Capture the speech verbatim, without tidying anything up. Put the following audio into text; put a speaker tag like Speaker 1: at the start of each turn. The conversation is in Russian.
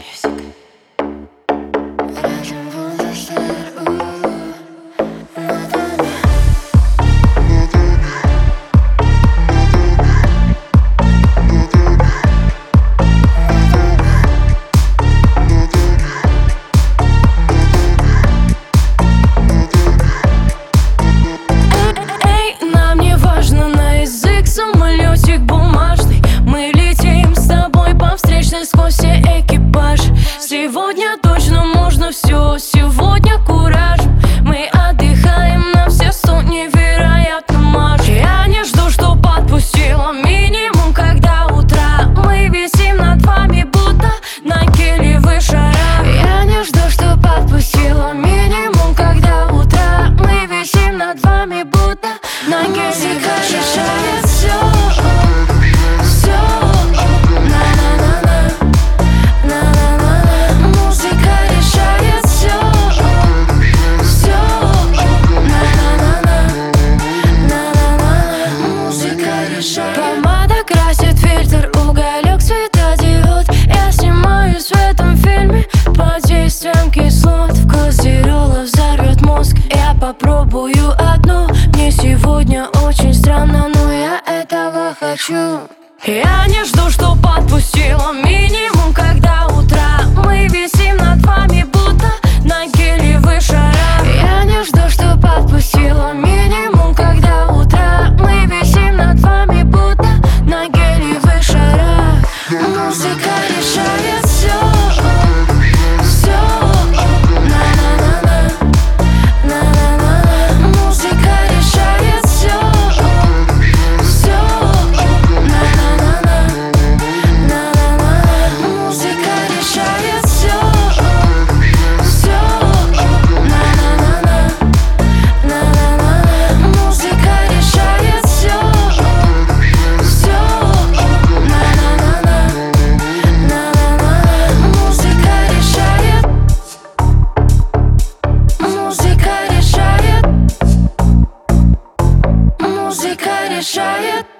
Speaker 1: Самолетик бумажный, мы летим с тобой по встречной сквозь все экипаж. Сегодня точно можно все, сегодня куражем. Мы отдыхаем на все сто, невероятно марш. Я не жду, что подпустила минимум, когда утра. Мы висим над вами, будто на гелевых шарах. Я не жду, что подпустила минимум, когда утра. Мы висим над вами, будто на гелевых шарах. Помада красит фильтр, уголек, светодиод. Я снимаюсь в этом фильме под действием кислот. Вкус зерола взорвет мозг. Я попробую одну. Мне сегодня очень странно, но я этого хочу. Я не жду, что подпустила минимум, когда утра. Мы висим над вами, будто на гелевых шарах. Я не жду, что подпустила минимум, когда утра. Мы висим над вами, будто на гелевых шарах. Музыка решает все, все. На-на-на-на, на-на-на-на. Музыка решает все, все. На-на-на-на, на-на-на. Музыка решает все, все. На-на-на-на, на-на-на. Музыка решает все, все. На-на-на-на, на-на-на. Музыка решает, музыка решает, музыка решает.